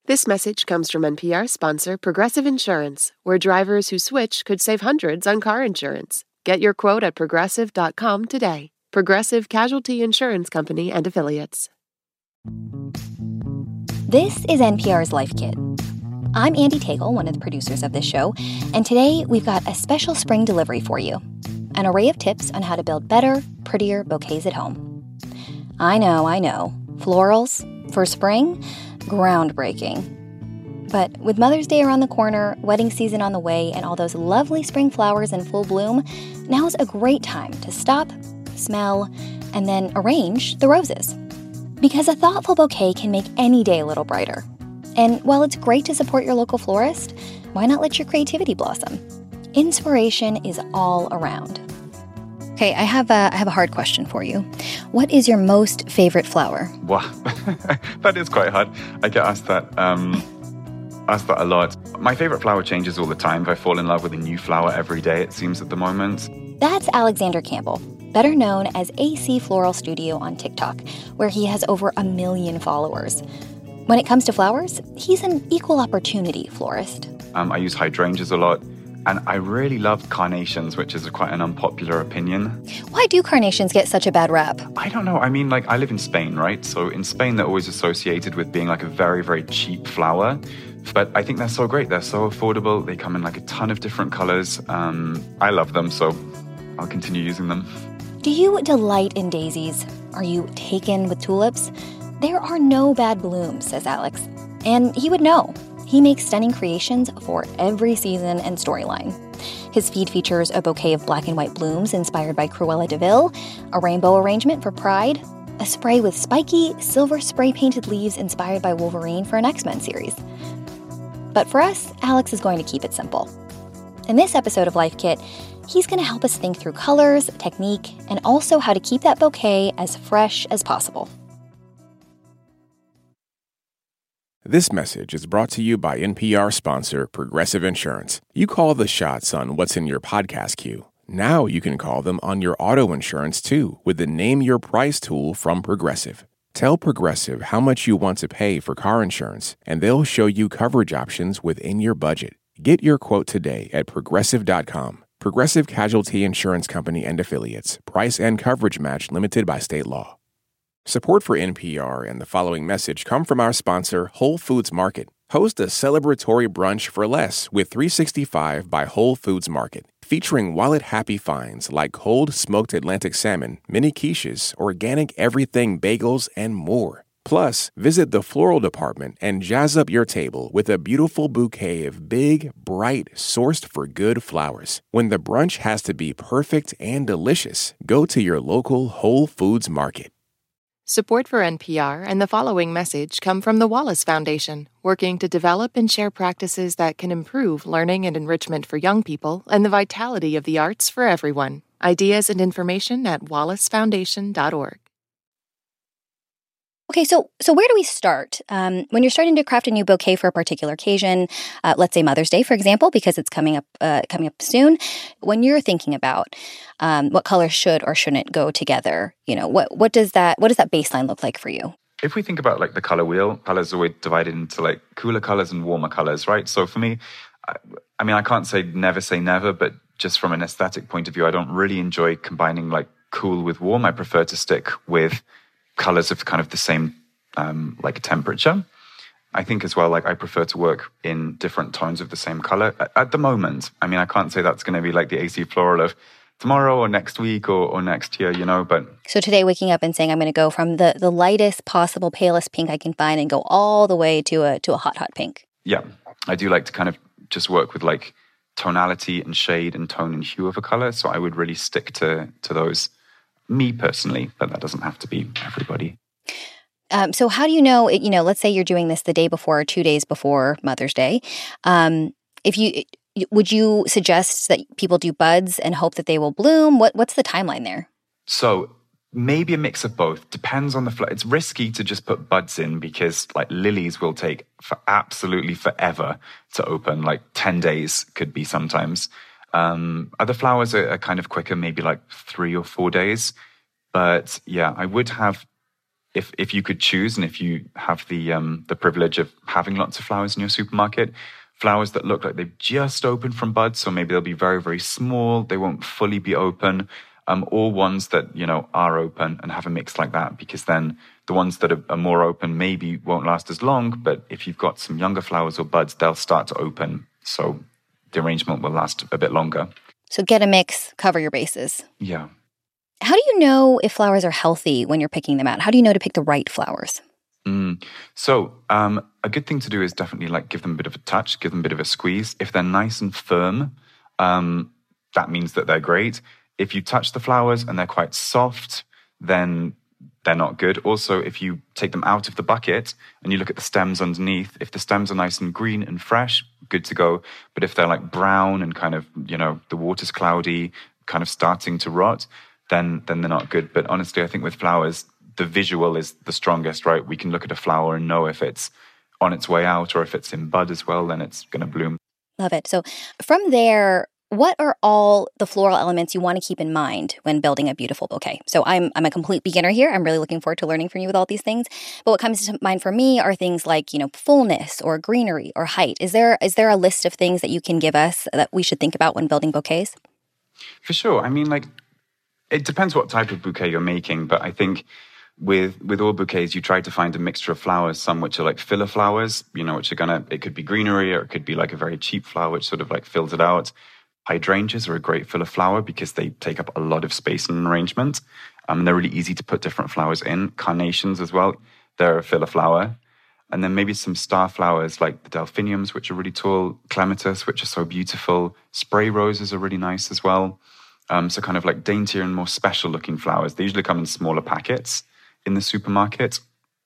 This message comes from NPR sponsor Progressive Insurance, where drivers who switch could save hundreds on car insurance. Get your quote at progressive.com today. Progressive Casualty Insurance Company and Affiliates. This is NPR's Life Kit. I'm Andy Tagle, one of the producers of this show, and today we've got a special spring delivery for you. An array of tips on how to build better, prettier bouquets at home. I know. Florals for spring? Groundbreaking. But with Mother's Day around the corner, wedding season on the way, and all those lovely spring flowers in full bloom, now's a great time to stop, smell, and then arrange the roses. Because a thoughtful bouquet can make any day a little brighter. And while it's great to support your local florist, why not let your creativity blossom? Inspiration is all around. Okay, I have a hard question for you. What is your most favorite flower? Wow, that is quite hard. I get asked that a lot. My favorite flower changes all the time. I fall in love with a new flower every day, it seems, at the moment. That's Alexander Campbell, better known as AC Floral Studio on TikTok, where he has over 1 million followers. When it comes to flowers, he's an equal opportunity florist. I use hydrangeas a lot. And I really love carnations, which is quite an unpopular opinion. Why do carnations get such a bad rap? I don't know. I mean, I live in Spain, right? So in Spain, they're always associated with being a very, very cheap flower. But I think they're so great. They're so affordable. They come in a ton of different colors. I love them, so I'll continue using them. Do you delight in daisies? Are you taken with tulips? There are no bad blooms, says Alex. And he would know. He makes stunning creations for every season and storyline. His feed features a bouquet of black and white blooms inspired by Cruella de Vil, a rainbow arrangement for Pride, a spray with spiky, silver spray-painted leaves inspired by Wolverine for an X-Men series. But for us, Alex is going to keep it simple. In this episode of Life Kit, he's going to help us think through colors, technique, and also how to keep that bouquet as fresh as possible. This message is brought to you by NPR sponsor Progressive Insurance. You call the shots on what's in your podcast queue. Now you can call them on your auto insurance, too, with the Name Your Price tool from Progressive. Tell Progressive how much you want to pay for car insurance, and they'll show you coverage options within your budget. Get your quote today at Progressive.com. Progressive Casualty Insurance Company and Affiliates. Price and coverage match limited by state law. Support for NPR and the following message come from our sponsor, Whole Foods Market. Host a celebratory brunch for less with 365 by Whole Foods Market, featuring wallet-happy finds like cold smoked Atlantic salmon, mini quiches, organic everything bagels, and more. Plus, visit the floral department and jazz up your table with a beautiful bouquet of big, bright, sourced for good flowers. When the brunch has to be perfect and delicious, go to your local Whole Foods Market. Support for NPR and the following message come from the Wallace Foundation, working to develop and share practices that can improve learning and enrichment for young people and the vitality of the arts for everyone. Ideas and information at wallacefoundation.org. Okay, so where do we start? When you're starting to craft a new bouquet for a particular occasion, let's say Mother's Day, for example, because it's coming up soon. When you're thinking about what colors should or shouldn't go together, what does that baseline look like for you? If we think about the color wheel, colors are always divided into cooler colors and warmer colors, right? So for me, I can't say never, but just from an aesthetic point of view, I don't really enjoy combining cool with warm. I prefer to stick with colors of kind of the same temperature. I think as well, I prefer to work in different tones of the same color. At the moment, I can't say that's going to be the AC Floral of tomorrow or next week or next year, but... So today, waking up and saying, I'm going to go from the lightest possible, palest pink I can find and go all the way to a hot pink. Yeah, I do like to kind of just work with tonality and shade and tone and hue of a color. So I would really stick to those. Me personally, but that doesn't have to be everybody. So how do you know, let's say you're doing this the day before or 2 days before Mother's Day. Would you suggest that people do buds and hope that they will bloom? What's the timeline there? So maybe a mix of both. Depends on the flower. It's risky to just put buds in because lilies will take absolutely forever to open. 10 days could be sometimes. Other flowers are kind of quicker, maybe 3 or 4 days. But yeah, I would have if you could choose, and if you have the privilege of having lots of flowers in your supermarket, flowers that look like they've just opened from buds, so maybe they'll be very, very small, they won't fully be open, or ones that, are open, and have a mix like that, because then the ones that are more open maybe won't last as long, but if you've got some younger flowers or buds, they'll start to open, so the arrangement will last a bit longer. So get a mix, cover your bases. Yeah. How do you know if flowers are healthy when you're picking them out? How do you know to pick the right flowers? So a good thing to do is definitely give them a bit of a touch, give them a bit of a squeeze. If they're nice and firm, that means that they're great. If you touch the flowers and they're quite soft, then they're not good. Also, if you take them out of the bucket and you look at the stems underneath, if the stems are nice and green and fresh, good to go. But if they're brown and kind of, the water's cloudy, kind of starting to rot, then they're not good. But honestly, I think with flowers, the visual is the strongest, right? We can look at a flower and know if it's on its way out, or if it's in bud as well, then it's going to bloom. Love it. So from there, what are all the floral elements you want to keep in mind when building a beautiful bouquet? So I'm a complete beginner here. I'm really looking forward to learning from you with all these things. But what comes to mind for me are things like, fullness or greenery or height. Is there a list of things that you can give us that we should think about when building bouquets? For sure. I mean, it depends what type of bouquet you're making, but I think with all bouquets, you try to find a mixture of flowers, some which are filler flowers, which are it could be greenery, or it could be a very cheap flower, which sort of fills it out. Hydrangeas are a great filler flower because they take up a lot of space in an arrangement. They're really easy to put different flowers in. Carnations as well, they're a filler flower. And then maybe some star flowers like the delphiniums, which are really tall, clematis, which are so beautiful. Spray roses are really nice as well. So kind of daintier and more special looking flowers. They usually come in smaller packets in the supermarket.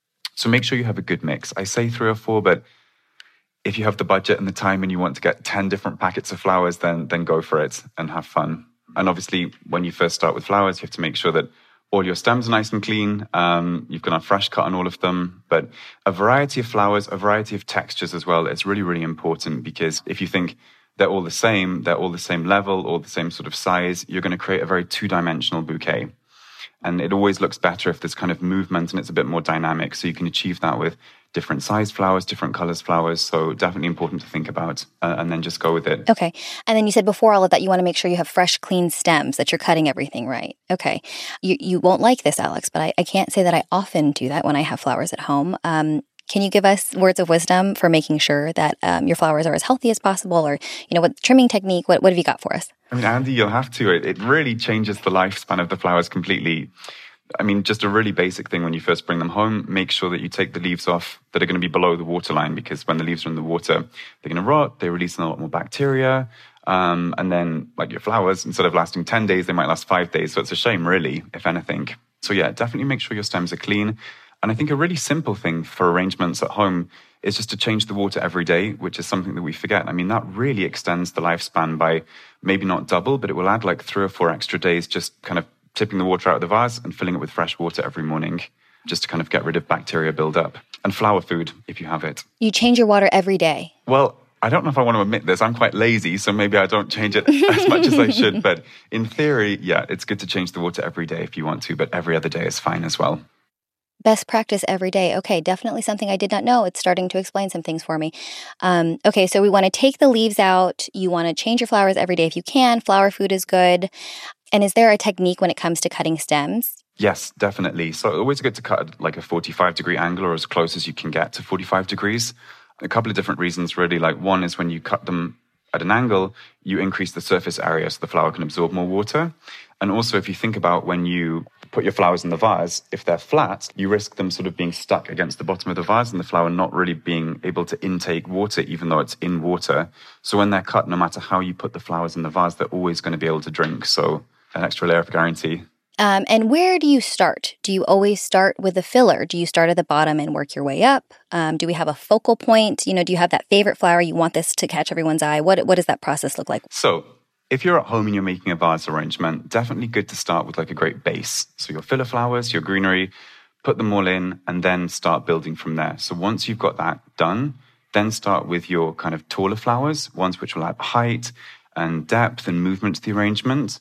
So make sure you have a good mix. I say 3 or 4, but if you have the budget and the time and you want to get 10 different packets of flowers, then go for it and have fun. And obviously, when you first start with flowers, you have to make sure that all your stems are nice and clean. You've got a fresh cut on all of them. But a variety of flowers, a variety of textures as well, is really, really important, because if you think they're all the same level, all the same sort of size, you're going to create a very two-dimensional bouquet. And it always looks better if there's kind of movement and it's a bit more dynamic. So you can achieve that with different size flowers, different colors flowers. So definitely important to think about, and then just go with it. Okay. And then you said before all of that, you want to make sure you have fresh, clean stems, that you're cutting everything right. Okay. You won't like this, Alex, but I can't say that I often do that when I have flowers at home. Can you give us words of wisdom for making sure that your flowers are as healthy as possible, or, what trimming technique, what have you got for us? I mean, Andy, you'll have to. It really changes the lifespan of the flowers completely. I mean, just a really basic thing when you first bring them home, make sure that you take the leaves off that are going to be below the waterline, because when the leaves are in the water, they're going to rot, they release a lot more bacteria. And then, your flowers, instead of lasting 10 days, they might last 5 days. So it's a shame, really, if anything. So yeah, definitely make sure your stems are clean. And I think a really simple thing for arrangements at home is just to change the water every day, which is something that we forget. I mean, that really extends the lifespan by maybe not double, but it will add 3 or 4 extra days, just kind of tipping the water out of the vase and filling it with fresh water every morning, just to kind of get rid of bacteria buildup. And flower food, if you have it. You change your water every day? Well, I don't know if I want to admit this. I'm quite lazy, so maybe I don't change it as much as I should. But in theory, yeah, it's good to change the water every day if you want to, but every other day is fine as well. Best practice every day. Okay, definitely something I did not know. It's starting to explain some things for me. Okay, so we want to take the leaves out. You want to change your flowers every day if you can. Flower food is good. And is there a technique when it comes to cutting stems? Yes, definitely. So always good to cut at a 45-degree angle, or as close as you can get to 45 degrees. A couple of different reasons, really. One is when you cut them at an angle, you increase the surface area so the flower can absorb more water. And also, if you think about when you put your flowers in the vase, if they're flat, you risk them sort of being stuck against the bottom of the vase and the flower not really being able to intake water, even though it's in water. So when they're cut, no matter how you put the flowers in the vase, they're always going to be able to drink. So an extra layer of guarantee. And where do you start? Do you always start with the filler? Do you start at the bottom and work your way up? Do we have a focal point? Do you have that favorite flower? You want this to catch everyone's eye? What does that process look like? So if you're at home and you're making a vase arrangement, definitely good to start with a great base. So your filler flowers, your greenery, put them all in and then start building from there. So once you've got that done, then start with your kind of taller flowers, ones which will add height and depth and movement to the arrangement.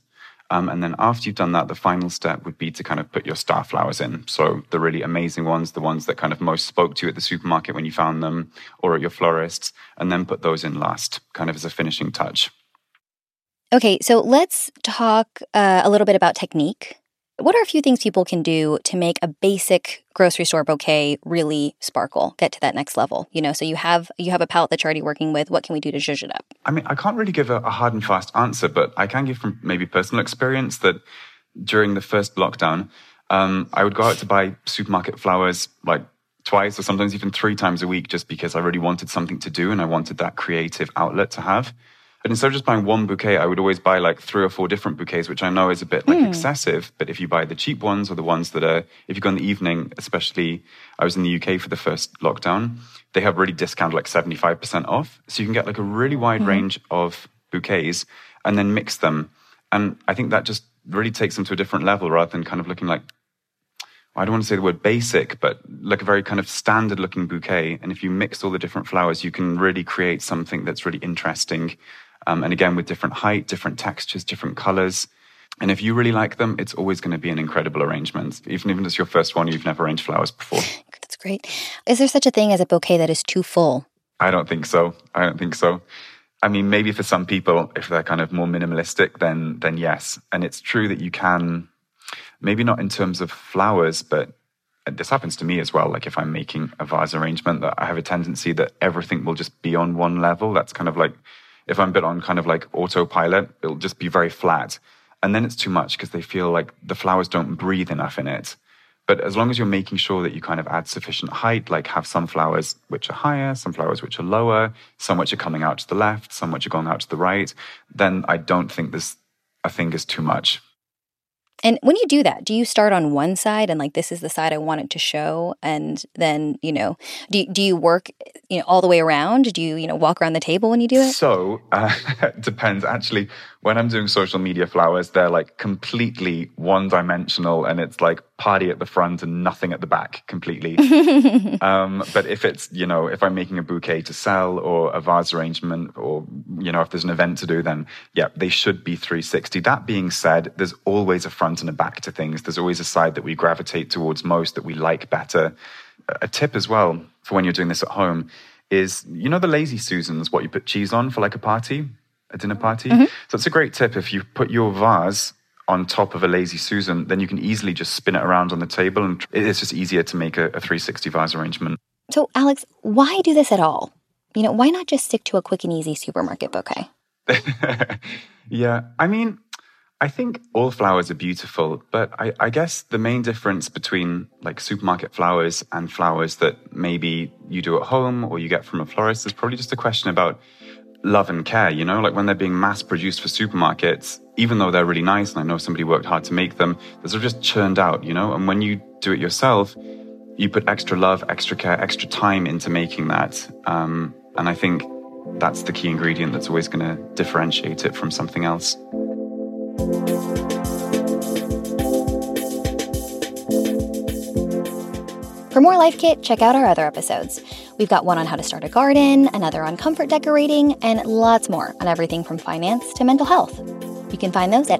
And then after you've done that, the final step would be to kind of put your star flowers in. So the really amazing ones, the ones that kind of most spoke to you at the supermarket when you found them or at your florist's, and then put those in last, kind of as a finishing touch. Okay, so let's talk a little bit about technique. What are a few things people can do to make a basic grocery store bouquet really sparkle, get to that next level? So you have a palette that you're already working with. What can we do to zhuzh it up? I mean, I can't really give a hard and fast answer, but I can give from maybe personal experience that during the first lockdown, I would go out to buy supermarket flowers like twice or sometimes even 3 times a week just because I really wanted something to do and I wanted that creative outlet to have. But instead of just buying one bouquet, I would always buy like 3 or 4 different bouquets, which I know is a bit like excessive. But if you buy the cheap ones or the ones that are, if you go in the evening, especially I was in the UK for the first lockdown, they have really discounted like 75% off. So you can get like a really wide range of bouquets and then mix them. And I think that just really takes them to a different level rather than kind of looking like, I don't want to say the word basic, but like a very kind of standard looking bouquet. And if you mix all the different flowers, you can really create something that's really interesting. And again, with different height, different textures, different colors. And if you really like them, it's always going to be an incredible arrangement. Even if it's your first one, you've never arranged flowers before. That's great. Is there such a thing as a bouquet that is too full? I don't think so. I mean, maybe for some people, if they're kind of more minimalistic, then yes. And it's true that you can, maybe not in terms of flowers, but this happens to me as well. Like if I'm making a vase arrangement, that I have a tendency that everything will just be on one level. That's kind of like, if I'm a bit on kind of like autopilot, it'll just be very flat. And then it's too much because they feel like the flowers don't breathe enough in it. But as long as you're making sure that you kind of add sufficient height, like have some flowers which are higher, some flowers which are lower, some which are coming out to the left, some which are going out to the right, then I don't think this a thing is too much. And when you do that, do you start on one side and like, this is the side I want it to show? And then, do you work, all the way around? Do you, walk around the table when you do it? So it depends. Actually, when I'm doing social media flowers, they're like completely one-dimensional and it's like party at the front and nothing at the back completely. But if it's, if I'm making a bouquet to sell or a vase arrangement or, if there's an event to do, then yeah, they should be 360. That being said, there's always a front and a back to things. There's always a side that we gravitate towards most that we like better. A tip as well for when you're doing this at home is, the Lazy Susans, what you put cheese on for like a dinner party. Mm-hmm. So it's a great tip. If you put your vase on top of a Lazy Susan, then you can easily just spin it around on the table and it's just easier to make a 360 vase arrangement. So Alex, why do this at all? Why not just stick to a quick and easy supermarket bouquet? Yeah, I mean, I think all flowers are beautiful, but I guess the main difference between like supermarket flowers and flowers that maybe you do at home or you get from a florist is probably just a question about love and care, like when they're being mass produced for supermarkets, even though they're really nice and I know somebody worked hard to make them, they're sort of just churned out, and when you do it yourself, you put extra love, extra care, extra time into making that. And I think that's the key ingredient that's always going to differentiate it from something else. For more Life Kit, check out our other episodes. We've got one on how to start a garden, another on comfort decorating, and lots more on everything from finance to mental health. You can find those at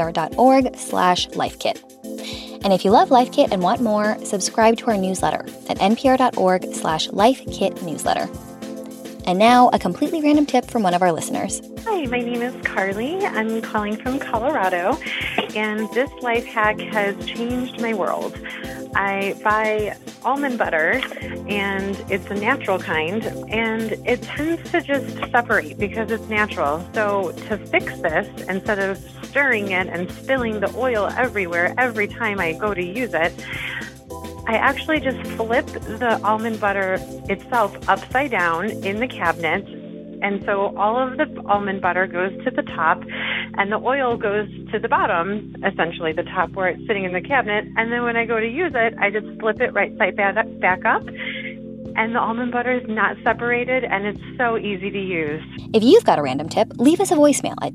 npr.org/lifekit. And if you love Life Kit and want more, subscribe to our newsletter at npr.org/lifekitnewsletter. And now, a completely random tip from one of our listeners. Hi, my name is Carly. I'm calling from Colorado, and this life hack has changed my world. I buy almond butter, and it's a natural kind, and it tends to just separate because it's natural. So to fix this, instead of stirring it and spilling the oil everywhere every time I go to use it, I actually just flip the almond butter itself upside down in the cabinet. And so all of the almond butter goes to the top and the oil goes to the bottom, essentially the top where it's sitting in the cabinet. And then when I go to use it, I just flip it right side back up. And the almond butter is not separated, and it's so easy to use. If you've got a random tip, leave us a voicemail at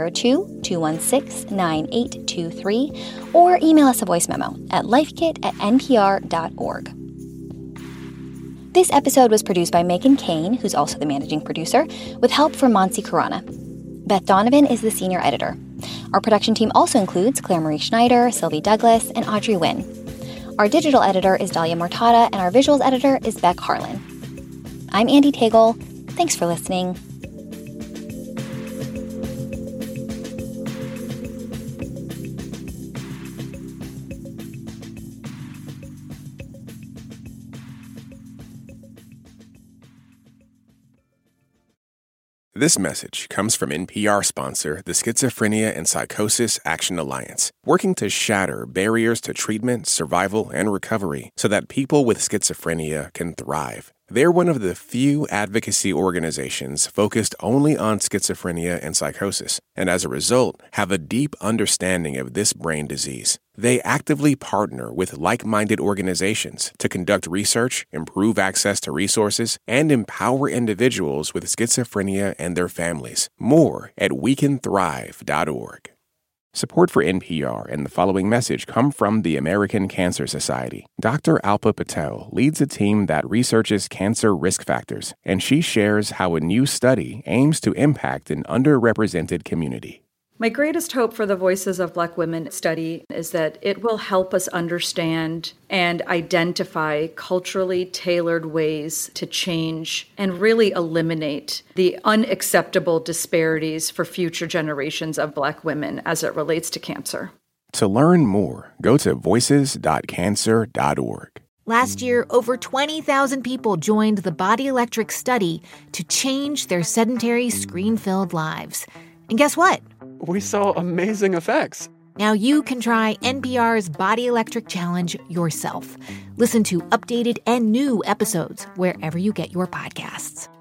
202-216-9823 or email us a voice memo at lifekit@npr.org. This episode was produced by Megan Kane, who's also the managing producer, with help from Monsi Karana. Beth Donovan is the senior editor. Our production team also includes Claire Marie Schneider, Sylvie Douglas, and Audrey Nguyen. Our digital editor is Dahlia Mortada, and our visuals editor is Beck Harlan. I'm Andy Tagle. Thanks for listening. This message comes from NPR sponsor, the Schizophrenia and Psychosis Action Alliance, working to shatter barriers to treatment, survival, and recovery so that people with schizophrenia can thrive. They're one of the few advocacy organizations focused only on schizophrenia and psychosis, and as a result, have a deep understanding of this brain disease. They actively partner with like-minded organizations to conduct research, improve access to resources, and empower individuals with schizophrenia and their families. More at wecanthrive.org. Support for NPR and the following message come from the American Cancer Society. Dr. Alpa Patel leads a team that researches cancer risk factors, and she shares how a new study aims to impact an underrepresented community. My greatest hope for the Voices of Black Women study is that it will help us understand and identify culturally tailored ways to change and really eliminate the unacceptable disparities for future generations of Black women as it relates to cancer. To learn more, go to voices.cancer.org. Last year, over 20,000 people joined the Body Electric study to change their sedentary, screen-filled lives. And guess what? We saw amazing effects. Now you can try NPR's Body Electric Challenge yourself. Listen to updated and new episodes wherever you get your podcasts.